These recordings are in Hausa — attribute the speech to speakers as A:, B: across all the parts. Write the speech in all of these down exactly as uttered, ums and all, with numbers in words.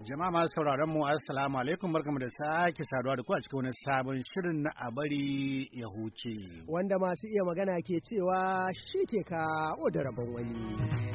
A: Jama'a masu sauraron mu assalamu alaikum, barkamu da sake saduwa da ku a cikin wani sabon shirin na a bari ya huce.
B: Wanda masu iya magana ke cewa shi ke kawo da rabon wani.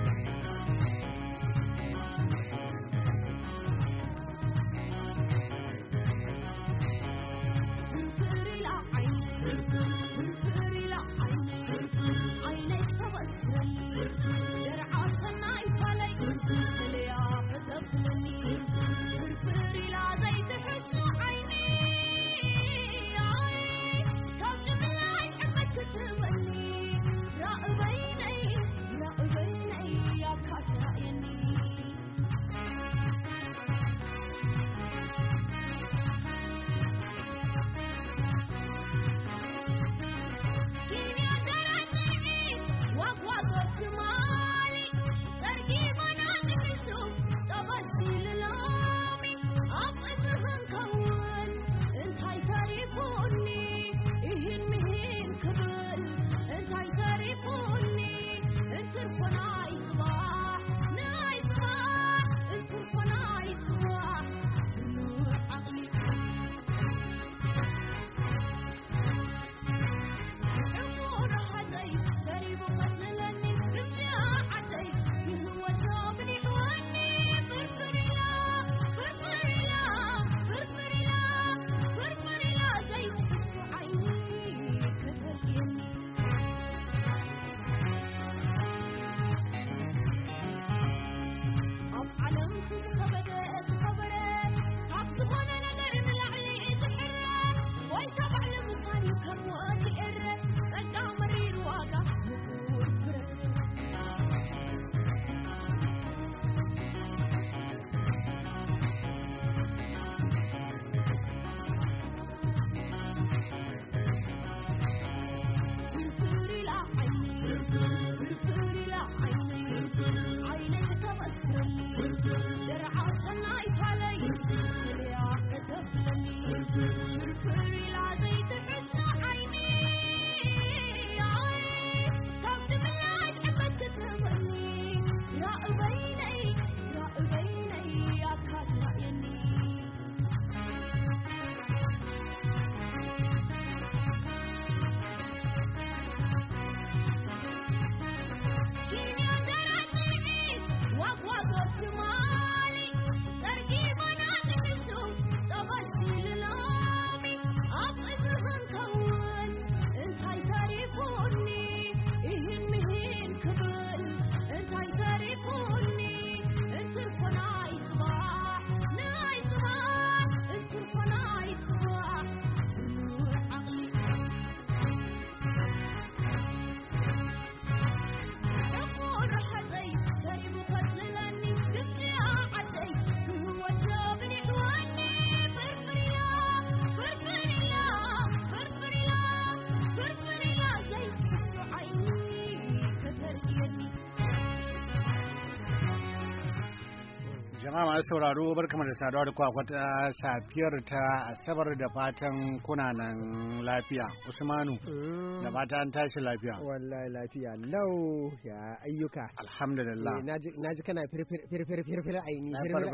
A: Jama'a masu sauraro barkamu da saduwa da kwakwata safiyar ta Asabar da fatan kuna nan lafiya. Usmanu, da fatan tashi lafiya.
B: Wallahi lafiya lau ya ayyuka.
A: Alhamdulillah.
B: Na ji kana firfir firfir aini.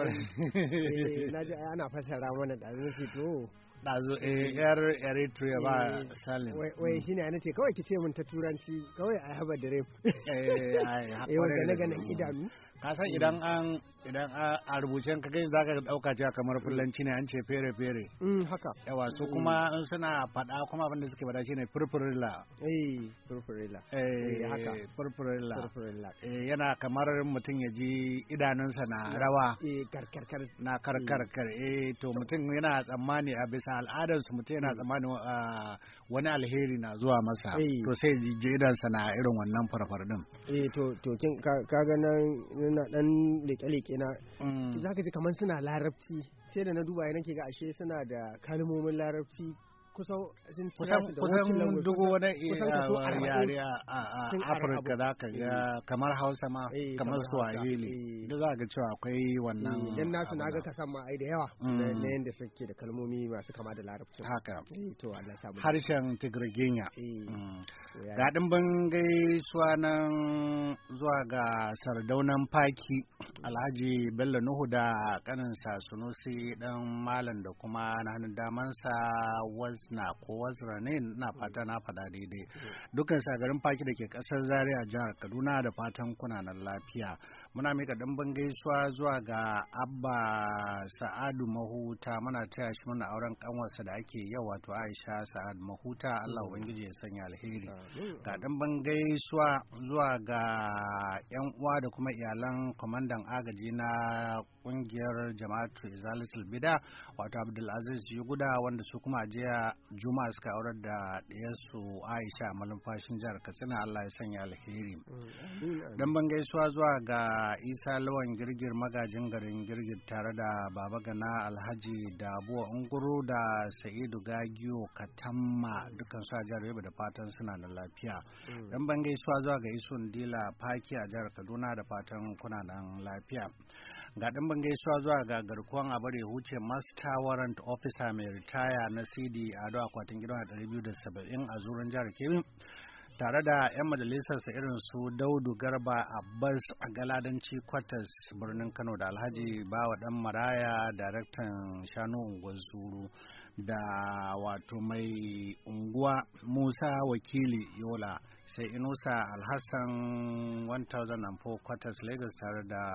B: Na ji ana fasara mana da zai to.
A: Ɗazu yar Eritrea ba Salim.
B: Wai shi ne ana ce kawai ki ce mun ta turanci kawai a haba da ref.
A: Eh,
B: wanda na ganin idanu.
A: Ka san idan an idan a rubucen ka gani zaka dauka cewa kamar fulanci ne an ce fere fere.
B: Mm haka.
A: Yawa su kuma in suna faɗa kuma abin da suke faɗa shine furfurilla.
B: Eh furfurilla.
A: Eh haka furfurilla. Furfurilla. Eh yana kamar mutum ya ji idanunsa na rawa.
B: Eh karkarkar.
A: Na karkarkar. Eh to mutum yana tsammani a bisa al'adarsu mutum yana tsammani wani alheri na zuwa masa. To sai ji idansa na irin wannan farfar din.
B: Eh to to kin ka ga nan na dan leke-leke na za ka ji kamar suna larabci sai da na duba nake ga ashe suna da kalmomin larabci kusan sun
A: kusan dugu wani yare a Afirka za ka ga kamar Hausa ma kamar Swahili duk za ga cewa akwai wannan
B: dan nasu na ga kasan ma ai da yawa na yanda suke da kalmomi masu kama da larabci
A: haka
B: to Allah samu
A: harshen Tigriginya ga dimbin gaisuwa nan zuwa ga Sardaunan Faki Alhaji Bello Nuhu da kaninsa Sunusi dan Malam da kuma na hannun damansa Wazna ko Wazra ne na fata na fada daidai dukkan garin Faki da ke kasar Zaria jihar Kaduna da fatan kuna nan lafiya. Muna mika dimbin gaisuwa zuwa ga Abba Sa'adu Mahuta muna taya shi muna auren kanwarsa da ake yau wato Aisha Sa'ad Mahuta Allah ubangiji ya sanya alheri. Ga dimbin gaisuwa zuwa ga yan uwa da kuma iyalan kwamandan agaji na kungiyar Jama'atu Izalatul Bida wato Abdulaziz Yuguda wanda su kuma jiya Juma'a suka aurar da ɗiyarsu Aisha malumfashin jihar Katsina Allah ya sanya alheri. Dimbin gaisuwa zuwa ga Isa Lawan Girgir magajin garin Girgir tare da Baba Gana Alhaji da Abuwa Unguru da Sa'idu Gagiyo Katamma dukkan su a jihar Yobe da fatan suna da lafiya. Dan ban gaisuwa zuwa ga Isun Dila Faki a jihar Kaduna da fatan kuna nan lafiya. Ga ɗimbin gaisuwa zuwa ga garkuwan abare huce Master Warrant Officer mai ritaya na C D Ado akwatin gidan ɗari biyu da saba'in a zurin jihar Kebbi tare da 'yan majalisarsa irin su Daudu Garba Abbas a Galadanci Kwatas birnin Kano da Alhaji Bawa Dan Maraya daraktan Shanu Unguwar Zuru da wato mai unguwa Musa Wakili Yola sai Inusa Alhassan one thousand four Kwatas Lagos tare da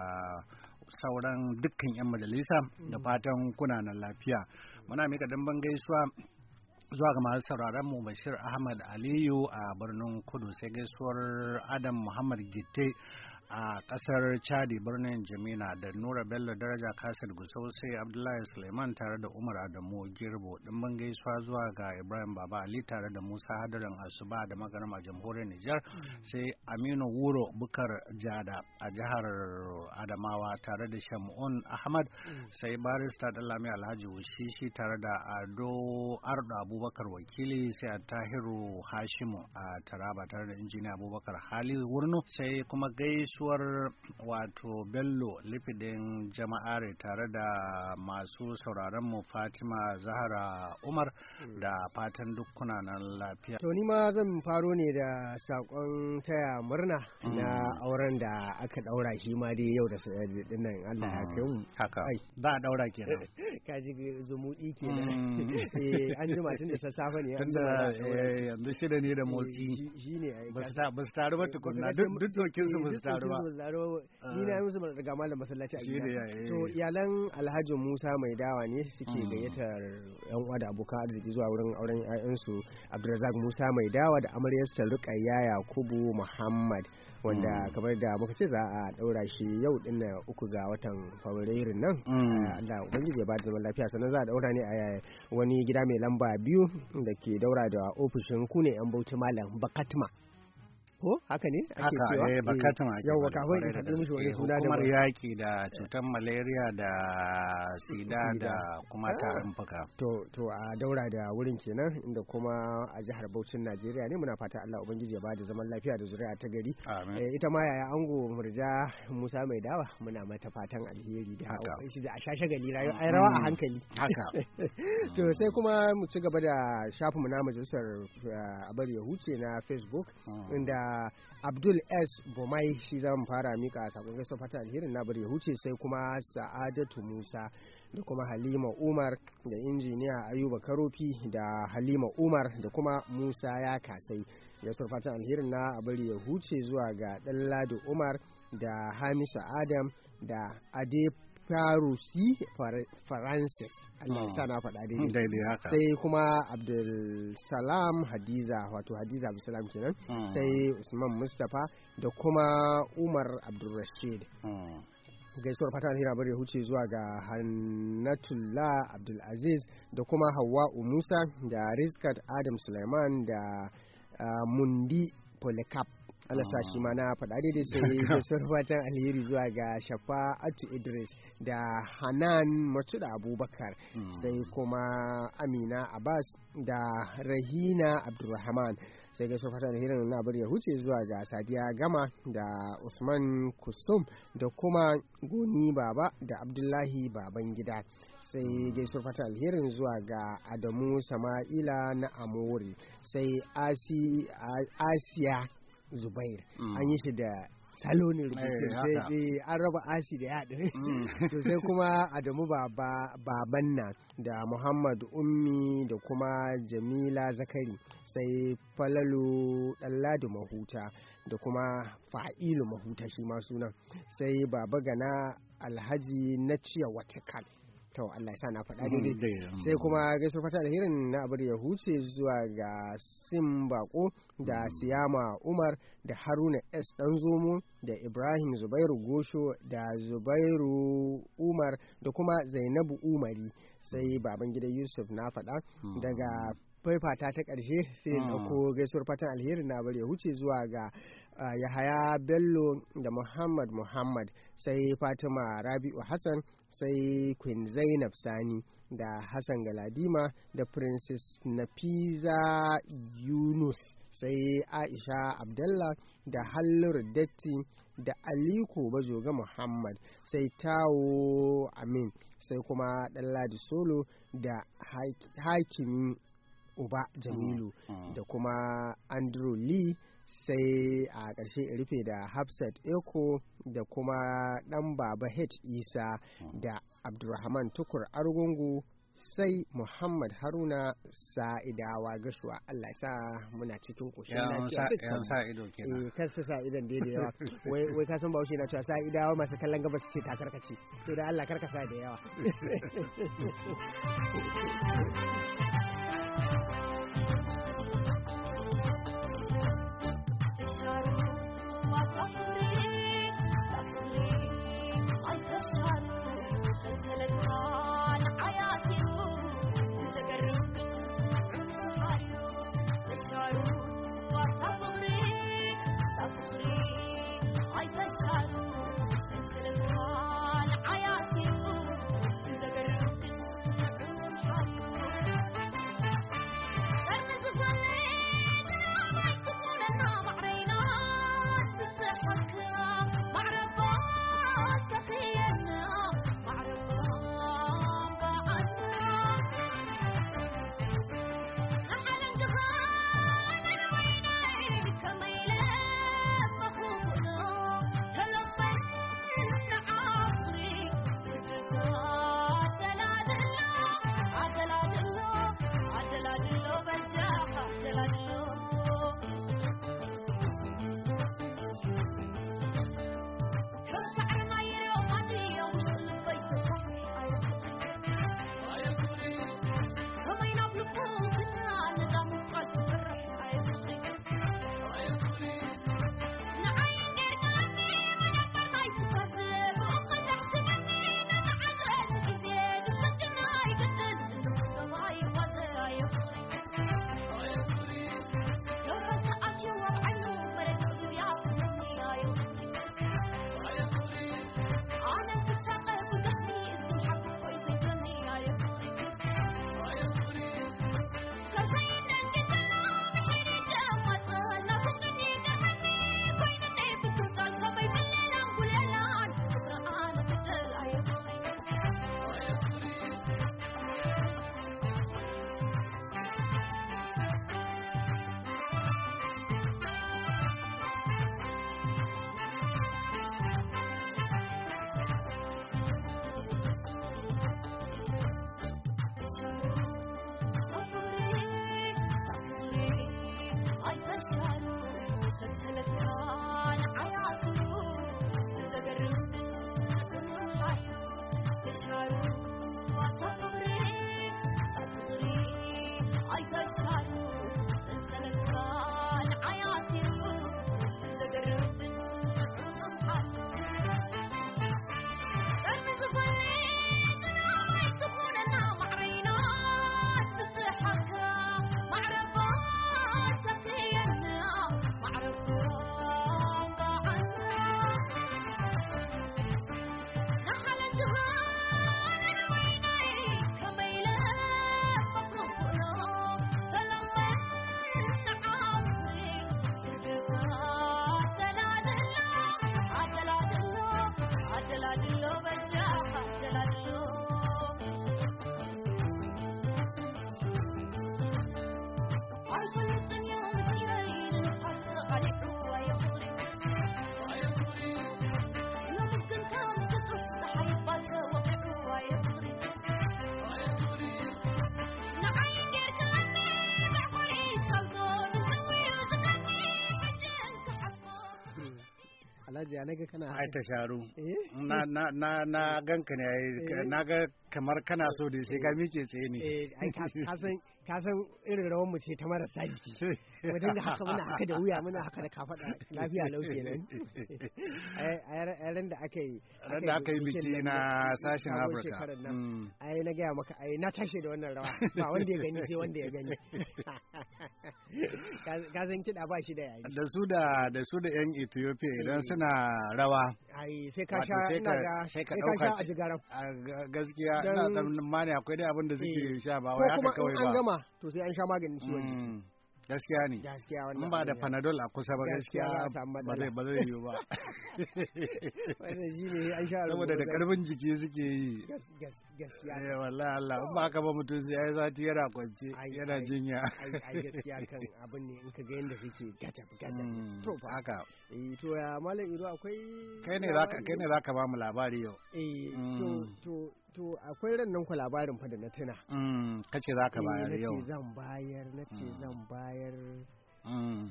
A: sauran dukkan 'yan majalisa da fatan kuna nan lafiya. Muna mika dimban gaisuwa zuwa ga masu sauraron mu Bashir Ahmad Aliyu a birnin Kudu sai gaisuwar Adam Muhammad Gitte a kasar Chadi birnin Jamina da Nura Bello Daraja Kasir Gusau sai Abdullahi Suleiman tare da Umar Adamu Girbo dimbin gaisuwa zuwa ga Ibrahim Baba Ali tare da Musa Hadarin Asuba da Magarma Jamhuriyar Nijar sai Aminu Wuro Bukar Jada a jihar Adamawa tare da Shamun Ahmad sai Barista Dallami Alhaji Wushishi tare da Ado Ardo Abubakar Wakili sai Tahiru Hashimu a Taraba tare da Injiniya Abubakar Hali Wurno sai kuma gaisu gaisuwar wato Bello Lifidin jama'are tare da masu sauraron mu Fatima Zahara Umar da fatan dukkuna nan lafiya.
B: To ni ma zan faro ne da sakon taya murna na auren da aka daura shi ma dai yau da dinnan Allah ya kai mu.
A: Haka. Za a daura kenan.
B: Ka ji zumudi kenan. Eh an jima tun da sassafe ne.
A: Tunda yanzu shida ne da motsi.
B: Shine ai.
A: Ba su taru ba tukunna duk dokin su ba su taru.
B: Ni na yi musu daga malam masallaci a gida. To iyalan Alhaji Musa Mai Dawa ne suke gayyatar yan uwa da abokan arziki zuwa wurin auren ƴaƴansu Abdulrazak Musa Mai Dawa da amaryarsa Ruqayya Yakubu Muhammad wanda kamar da muka ce za a daura shi yau din uku ga watan Fabrairun nan. Allah ubangiji ya ba da zaman lafiya sannan za a daura ne a wani gida mai lamba biyu da ke daura da ofishin kune yan Bauchi Malam Bakatma. Ko haka ne ake cewa
A: eh bakatun ake
B: yau kafin ka faɗi mishi wani suna da
A: hukumar yaki da cutar malaria da sida da kuma tarin fuka
B: to to a daura da wurin kenan inda kuma a jihar Bauchin Najeriya ne muna fata Allah ubangiji ya bada zaman lafiya da zuri'a ta gari ita ma yaya ango Murja Musa Mai Dawa muna mata fatan alheri da shi da a shashagali rayu ai rawa a hankali
A: haka
B: to sai kuma mu ci gaba da shafinmu na majalisar Abari ya huce na Facebook inda Abdul S. Bomai shi zan fara mika sakon gaisuwa fata alherin na bari ya huce sai kuma Sa'adatu Musa da kuma Halima Umar da injiniya Ayuba Karofi da Halima Umar da kuma Musa ya kasai gaisuwar fata alherin na bari ya huce zuwa ga Dalladu Umar da Hamisa Adam da Ade Farusi Francis Allah ya sa na faɗa daidai sai kuma Abdul Salam Hadiza wato Hadiza Abdulsalam kenan sai Usman Mustapha da kuma Umar Abdul Rashid gaisuwar fatan hira bari huce zuwa ga Hannatullah Abdul Aziz da kuma Hawwa Musa da Rizkat Adam Suleiman da Mundi Polycarp Allah sa shi ma na faɗa daidai sai gaisuwar fatan alheri zuwa ga Shafa'atu Idris da Hanan Matuda Abubakar sai kuma Amina Abbas da Rahina Abdulrahman sai gaisuwar fatan alheri na bari ya huce zuwa ga Sadiya Gama da Usman Kusum da kuma Goni Baba da Abdullahi Babangida sai gaisuwar fata alherin zuwa ga Adamu Sama'ila na Amori sai Asi, Asiya Zubair mm. an yi shi da salo ne rubutun sai an raba Asi da yaɗin mm. to sai kuma Adamu Baba Babanna da Muhammad Ummi da kuma Jamila Zakari sai Falalu Ɗanladi Mahuta da kuma Fa'ilu Mahuta shi ma sunan sai Baba Gana Alhaji na ciya Watakal. To Allah ya sa na faɗa daidai sai kuma gaisuwar fata da hirin na abar ya huce zuwa ga Sim Bako da Siyama Umar da Haruna S Danzomo da Ibrahim Zubairu Gosho da Zubairu Umar da kuma Zainabu Umari sai baban gida Yusuf na faɗa daga faifata ta ƙarshe sai na ɗauko gaisuwar fatan alherin na bari ya huce zuwa ga uh, Yahaya Bello da Muhammad Muhammad sai Fatima Rabi'u Hassan sai Queen Zainab Sani da Hassan Galadima da Princess Nafiza Yunus sai Aisha Abdallah da Hallur Datti da Aliko Bajoga Muhammad sai Tawo Amin sai kuma Ɗanladi Solo da Hakimi Uba Jamilu mm, mm. da kuma Andrew Lee sai a ƙarshe rufe da Hafsat Eko da kuma ɗan Baba H Isa mm. da Abdulrahman Tukur Argungu sai Muhammad Haruna Sa'idawa Gashuwa. Allah sa muna cikin koshin lafiya
A: yan sa ido kenan
B: eh kansa sa idan daidai yawa wai wai ka san Bahaushe na cewa Sa'idawa masu kallon gabas ce ta karkace to da Allah karkasa da yawa Alhaji ya naga kana
A: ai ta sharu na na na na ganka ne na ga kamar kana so da sai ka mike tsaye ne
B: eh ai ka san ka san irin rawan mu ce ta marasa jiki mu dinga haka muna haka da wuya muna haka da kafada lafiya lau kenan ai ran da aka yi
A: ran da aka yi biki na sashen Afirka
B: ai na ga maka ai na tashi da wannan rawa ba wanda ya gani sai wanda ya gani ka san kiɗa ba shi da yayi
A: da su da da su da yan Ethiopia idan suna rawa
B: ai sai ka sha ina ga sai ka sha a jigaran
A: gaskiya ina tsammanin akwai dai abin da suke sha ba wai haka kawai ba
B: an gama to sai an sha maganin ciwon jiki
A: gaskiya ne
B: gaskiya wannan
A: in ba da panadol a kusa ba gaskiya ba zai ba zai yiwu ba
B: wannan shi ne an sha
A: saboda da karfin jiki suke yi
B: gaskiya
A: eh wallahi Allah in ba haka ba mutum sai ya sati yana kwance yana jinya
B: ai gaskiya kan abin ne in ka ga yanda suke gata gata to fa
A: haka
B: eh to ya malam Iro akwai
A: kai ne zaka kai ne zaka ba mu labari yau
B: eh to to to akwai ran nan ku labarin fa da na tuna
A: mm kace zaka bayar yau
B: nace zan bayar nace zan bayar
A: mm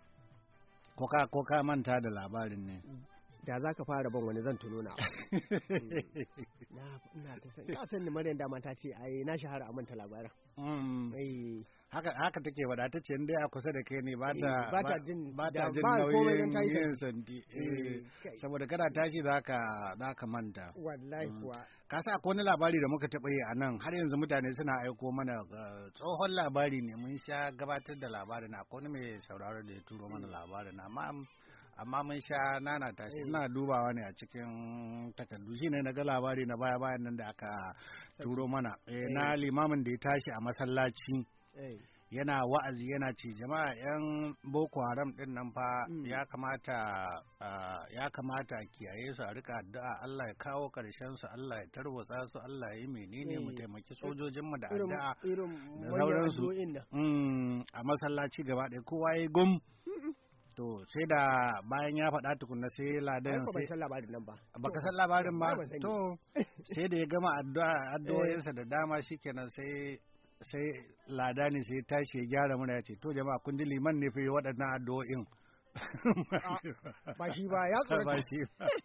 A: ko ka ko ka manta da labarin ne
B: da za ka fara ban wani zan tuno na na ina ta san ka san ni Maryam dama ta ce ai na shahara a manta labarin
A: mm haka haka take wada ta ce in dai a kusa da kai ne ba ta
B: ba ta jin
A: ba ta jin nauyin yin santi saboda kana tashi zaka zaka manta
B: wallahi kuwa
A: ka sa akwai wani labari da muka taɓa yi a nan har yanzu mutane suna aiko mana tsohon labari ne mun sha gabatar da labarin akwai wani mai sauraro da ya turo mana labarin amma amma mun sha nana tashi ina dubawa ne a cikin takardu shine na ga labari na baya bayan nan da aka turo mana na limamin da ya tashi a masallaci yana wa'azi yana ce jama'a yan boko haram din nan fa ya kamata ya kamata a kiyaye su a rika addu'a Allah ya kawo karshen su Allah ya tarwatsa su Allah ya yi menene mu taimaki sojojin mu da addu'a da sauran su a masallaci gaba ɗaya kowa ya gum to sai da bayan ya faɗa tukunna sai ladan sai
B: san labarin nan ba
A: baka san labarin ba to sai da ya gama addu'a addu'o'insa da dama shikenan sai sai ladani sai tashi ya gyara mana ya ce to jama'a kun ji liman ne fi waɗannan addu'o'in
B: ba shi ba ya tsoro
A: ba shi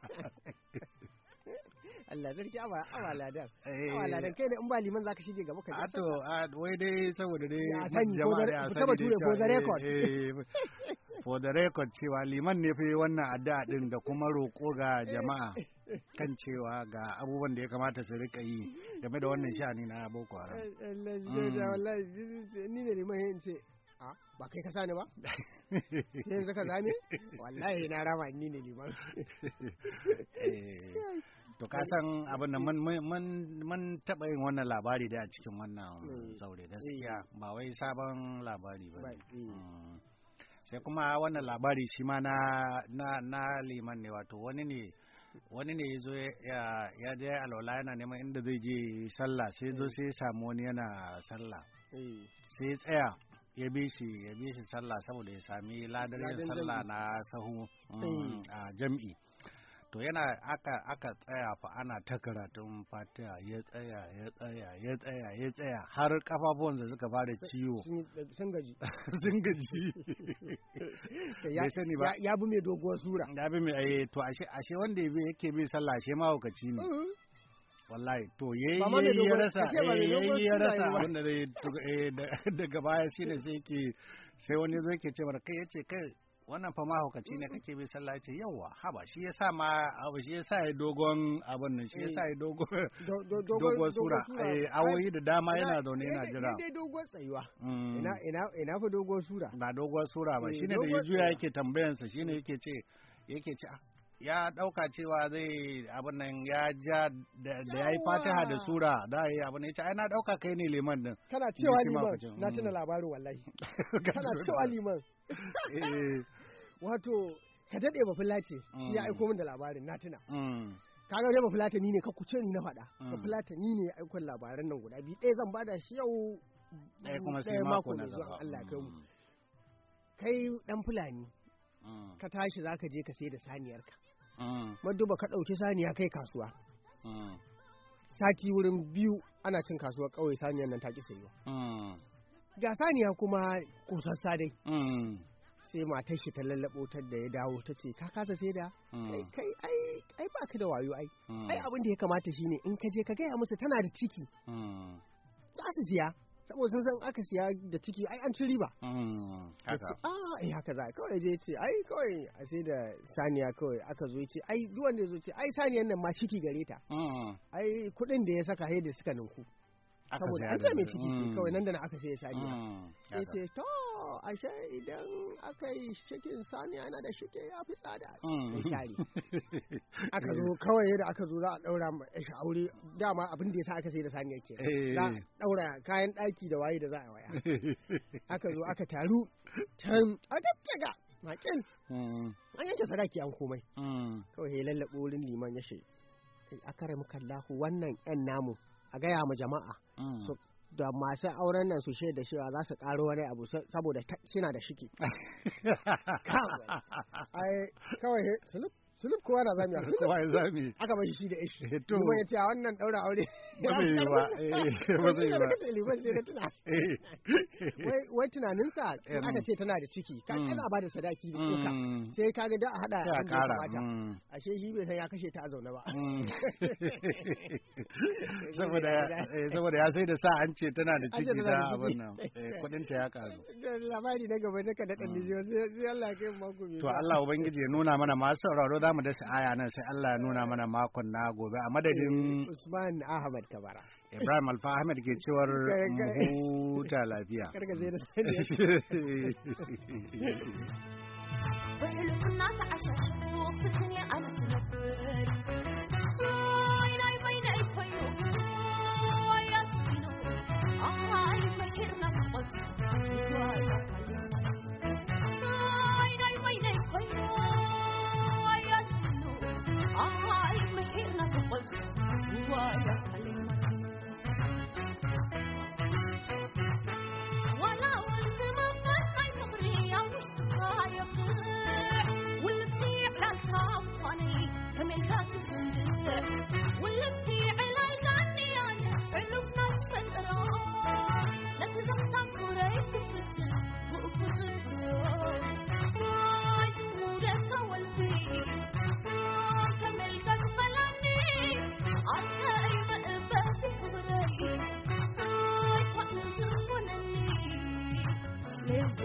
B: Allah sarki awa awa ladan awa ladan kai ne in ba liman zaka shige gaba ka
A: ji to wai dai saboda dai
B: jama'a da sani for the record
A: for the record cewa liman ne fi wannan addu'a din da kuma roƙo ga jama'a kan cewa ga abubuwan da ya kamata su rika yi game da wannan sha'ani na Boko Haram.
B: Wallahi ni ne liman yin ce ba kai ka sani ba? Sai yanzu ka zame? Wallahi na rama ni ne liman.
A: To ka san abin da mun taɓa yin wannan labari da a cikin wannan zaure gaskiya ba wai sabon labari ba ne. Sai kuma wannan labari shi ma na liman ne wato wani ne wani ne ya zo ya je alwala yana neman inda zai je sallah sai zo sai ya samu wani yana sallah sai ya tsaya ya bi shi ya bi shi sallah saboda ya sami ladar yin sallah na sahu a jam'i to yana aka aka tsaya fa ana ta karatun fatiha ya tsaya ya tsaya ya tsaya ya tsaya har kafafuwansa suka fara ciwo
B: sun gaji
A: sun gaji
B: ya sani ba ya bi mai doguwar sura
A: ya bi mai to ashe ashe wanda yake bi sallah ashe mahaukaci ne wallahi to yayi ya rasa yayi ya rasa wanda daga baya shine sai yake sai wani zo yake cewa kai yace kai wannan fa mahaukaci ne kake bi sallah ce yawa haba shi yasa ma abu shi yasa ya dogon abun nan shi yasa ya dogon dogon sura eh awoyi da dama yana zaune yana jira
B: dai dogon tsayuwa ina ina ina fa dogon sura
A: ba dogon sura ba shine da yajuya yake tambayan sa shine yake ce yake ce ya dauka cewa zai abun nan ya ja da yayi Fatiha da sura da yayi abun yace ai na dauka kai ne liman din
B: kana cewa liman na tuna labarin wallahi kana cewa liman wato ka dade ba fulace shi ya aiko min da labarin na tuna kaga dai ba fulata ni ne ka kuce ni na faɗa ba fulata ni ne ya aiko labaran nan guda biyu ɗaya zan bada shi yau
A: ɗaya kuma sai mako na zuwa
B: Allah ya kai mu kai dan fulani ka tashi zaka je ka sai da saniyarka maduba ka ɗauki saniya kai kasuwa sati wurin biyu ana cin kasuwar ƙauye saniyar nan ta ki sayuwa ga saniya kuma kusassa dai sai matar shi ta lallabo ta da ya dawo ta ce ka kasa sai da kai kai ai ai baka da wayo ai ai abin da ya kamata shine in ka je ka gaya musu tana da ciki za su siya saboda sun san aka siya da ciki ai an ci riba haka ah eh haka za kawai je ce ai kawai a sai da saniya kawai aka zo ce ai duk wanda ya zo ce ai saniyan nan ma ciki gare ta ai kuɗin da ya saka sai da suka ninku saboda an mai ciki ce kawai nan da na aka sai saniya sai ce to ashe idan aka yi cikin saniya yana da shike ya fi tsada sai tare aka zo kawai da aka zo za a daura shi aure dama abin da yasa aka sai da saniya ke za a daura kayan daki da waye da za a waya aka zo aka taru can a dattaga makin an yanke sadaki an komai kawai ya lallabo wurin liman ya she akara muka Allahu wannan yan namu a gaya ma jama'a da masu auren nan su shaida cewa za su karo wani abu saboda suna da shiki. Ai kawai sulub sulub kowa na zami
A: kowa ya zami
B: aka bashi shi da ishi kuma ya ce a wannan daura aure
A: ba zai yi ba ba zai yi ba
B: sai da tuna wai tunaninsa aka ce tana da ciki ka kana ba da sadaki da koka sai ka ga da a hada
A: a kara
B: ashe shi bai san ya kashe ta a zaune ba
A: saboda saboda ya sai da sa an ce tana da ciki da abin nan kudin ta ya karu
B: labari na gaba na kada dan dijo sai Allah ya kai mako
A: to Allah ubangiji ya nuna mana masu sauraro za mu dasa aya nan sai Allah ya nuna mana makon na gobe a madadin
B: Usman Ahmad Kabara
A: Ibrahim Alfa Ahmed ke cewar mu huta lafiya
B: karka je da sani
C: ويلكنا تعششوا فتني أنا تنفر ويناي ويناي فيو يا سينو آي فكرنا فقط ويناي ويناي فيو يا سينو آي فكرنا فقط ويا ولا وانت ما فاي فقري يا مش تخايف واللي على الغني انا علوم ناس فترة لا تزمت قريب تفتح وقفت راي ودك والفي كمل قد قلني عسى ما بس قريب راي فقط زرقني